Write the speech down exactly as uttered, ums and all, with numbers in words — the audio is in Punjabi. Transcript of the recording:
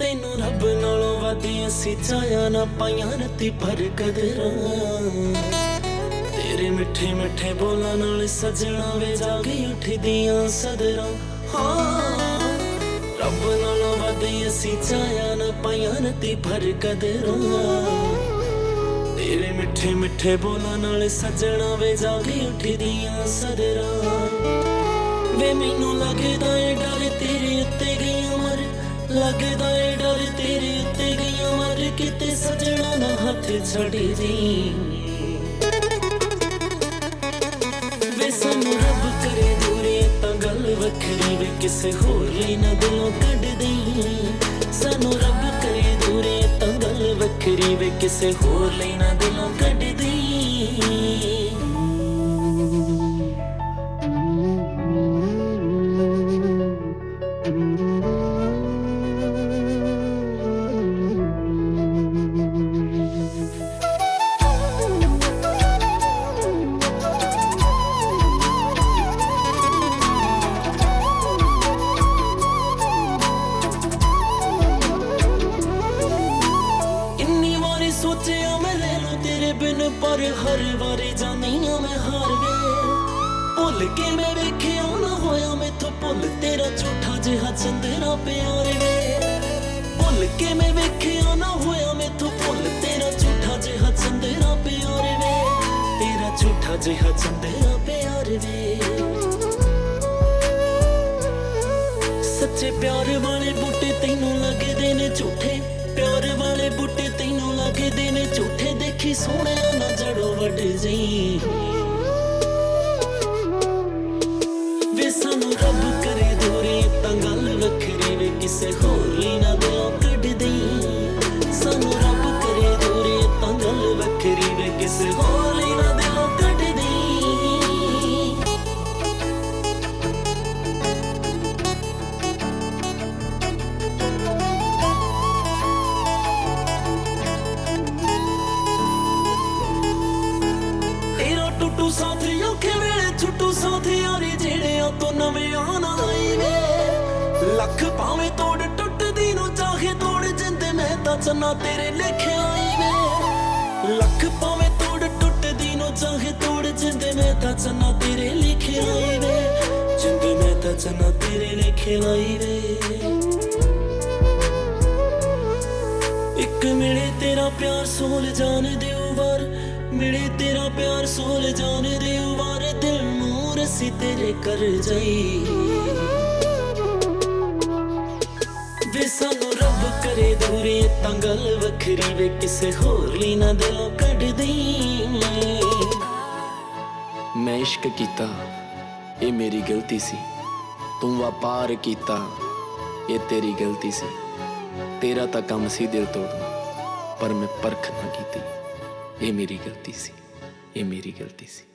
ਤੈਨੂੰ ਰੱਬ ਨਾਲੋਂ ਵੱਧ ਅਸੀਂ ਚਾਹਿਆ ਨਾ ਪਾਈਆਂ ਰੱਤੀ ਪਰ ਕਦਰਾਂ ਤੇਰੇ ਮਿੱਠੇ ਮਿੱਠੇ ਬੋਲਾਂ ਨਾਲ ਸਜਣਾ ਵੇ ਜਾਗੀ ਉੱਠਦੀਆਂ ਸਦਰਾਂ। ਹਾਂ ਰੱਬ ਨਾਲੋਂ ਵੱਧ ਅਸੀਂ ਚਾਹਿਆ ਨਾ ਪਾਈਆਂ ਰੱਤੀ ਪਰ ਕਦਰਾਂ ਤੇਰੇ ਮਿੱਠੇ ਮਿੱਠੇ ਬੋਲਾਂ ਨਾਲ ਸਜਣਾ ਵੇ ਜਾਗੀ ਉੱਠਦੀਆਂ ਸਦਰਾਂ। ਵੇ ਮੈਨੂੰ ਲੱਗਦਾ ਏ ਡਰ ਤੇਰੇ ਉੱਤੇ ਗਈਆਂ ਮਰ ਲੱਗਦਾ ਏ ਡਰ ਤੇਰੇ ਉੱਤੇ ਗਈਆਂ ਮਰ ਕਿਤੇ ਸਜਣਾ ਨਾ ਹੱਥ ਛੱਡ ਦੀ। ਵੇ ਸਾਨੂੰ ਰੱਬ ਕਰੇ ਦੂਰੇ ਤਾਂ ਗੱਲ ਵੱਖਰੀ ਵੇ ਕਿਸੇ ਹੋਰ ਲਈ ਨਾ ਦਿਲੋਂ ਕੱਢ ਦੇਈਂ। ਸਾਨੂੰ ਰੱਬ ਕਰੇ ਦੂਰੇ ਤਾਂ ਗੱਲ ਵੱਖਰੀ ਵੇ ਕਿਸੇ ਹੋਰ ਲਈ ਨਾ ਦਿਲੋਂ ਕੱਢ ਦੇਈਂ। ਸੋਚਿਆ ਮੈਂ ਲੈ ਲੂੰ ਤੇਰੇ ਬਿਨ ਪਰ ਹਰ ਵਾਰੀ ਜਾਨੀ ਆ ਮੈਂ ਹਾਰ ਵੇ। ਭੁੱਲ ਕੇ ਮੈਂ ਵੇਖਿਆ ਨਾ ਹੋਇਆ ਮੈਥੋਂ ਭੁੱਲ ਤੇਰਾ ਝੂਠਾ ਜਿਹਾ ਚੰਦਰਾ ਪਿਆਰ ਵੇ। ਭੁੱਲ ਕੇ ਮੈਂ ਵੇਖਿਆ ਨਾ ਹੋਇਆ ਮੈਥੋਂ ਭੁੱਲ ਤੇਰਾ ਝੂਠਾ ਜਿਹਾ ਚੰਦਰਾ ਪਿਆਰ ਵੇ। ਤੇਰਾ ਝੂਠਾ ਜਿਹਾ ਚੰਦਰਾ ਪਿਆਰ ਵੇ। ਸੱਚੇ ਪਿਆਰ ਵਾਲੇ ਬੂਟੇ ਤੈਨੂੰ ਲੱਗਦੇ ਨੇ ਝੂਠੇ ਪਿਆਰ ਵਾਲੇ ਬੂਟੇ ਤੈਨੂੰ ਲੱਗਦੇ ਨੇ ਝੂਠੇ ਦੇਖੀ ਸੋਹਣਿਆ ਨਾ ਜੜੋਂ ਵੱਢ ਜਈ। ਵੇ ਸਾਨੂੰ ਰੱਬ ਕਰੇ ਦੂਰੇ ਤਾਂ ਗੱਲ ਵੱਖਰੀ ਵੇ ਕਿਸੇ ਹੋਰ ਲਈ ਨਾ ਦਿਲੋਂ ਕੱਢ ਦੇਈਂ। ਸਾਨੂੰ ਰੱਬ ਕਰੇ ਦੂਰੇ ਤਾਂ ਗੱਲ ਵੱਖਰੀ ਵੇ ਕਿਸੇ ਹੋਰ ਲਈ ਨਾ ਦਿਲੋਂ ਕੱਢ ਦੇਈਂ। ਟੁੱਟੂ ਸਾਥੀ ਔਖੇ ਵੇਲੇ ਛੁੱਟੂ ਸਾਥੀ ਯਾਰੀ ਜਿਹੜਿਆਂ ਤੋਂ ਨਵੇਂ ਆਉਣ ਆਈ ਵੇ। ਲੱਖ ਭਾਵੇਂ ਤੋੜ ਟੁੱਟਦੀ ਨੂੰ ਚਾਹੇ ਤੋੜ ਜਿੰਦੇ ਮੈਂ ਤਾਂ ਚੰਨਾ ਤੇਰੇ ਲਿਖੇ ਆਈ ਵੇ। ਲੱਖ ਭਾਵੇਂ ਤੋੜ ਟੁੱਟਦੀ ਨੂੰ ਚਾਹੇ ਤੋੜ ਜਿੰਦੇ ਮੈਂ ਤਾਂ ਚੰਨਾ ਤੇਰੇ ਲਿਖੇ ਆਈ ਵੇ। ਜਿੰਦੇ ਮੈਂ ਤਾਂ ਚੰਨਾ ਤੇਰੇ ਲਿਖੇ ਆਈ ਵੇ। ਇੱਕ ਮਿਲੇ ਤੇਰਾ ਪਿਆਰ ਸੋਲ ਜਾਣ ਦਿਓ ਵਾਰ ਮਿਲੇ ਤੇਰਾ ਪਿਆਰ ਸੋਲ ਜਾਣ ਦੇ ਵਾਰ ਦਿਲ ਨੂੰ ਰਸੀ ਤੇਰੇ ਕਰ ਜਾਈ। ਵੇ ਸਾਨੂੰ ਰੱਬ ਕਰੇ ਦੂਰੇ ਤਾਂ ਗੱਲ ਵੱਖਰੀ ਵੇ ਕਿਸੇ ਹੋਰ ਲਈ ਨਾ ਦਿਲੋਂ ਕੱਢ ਦੇਈਂ। ਮੈਂ ਇਸ਼ਕ ਕੀਤਾ ਇਹ ਮੇਰੀ ਗਲਤੀ ਸੀ। ਤੂੰ ਵਪਾਰ ਕੀਤਾ ਇਹ ਤੇਰੀ ਗਲਤੀ ਸੀ। ਤੇਰਾ ਤਾਂ ਕੰਮ ਸੀ ਦਿਲ ਤੋੜਨਾ ਪਰ ਮੈਂ ਪਰਖ ਨਾ ਕੀਤੀ। ਇਹ ਮੇਰੀ ਗਲਤੀ ਸੀ ਇਹ ਮੇਰੀ ਗਲਤੀ ਸੀ।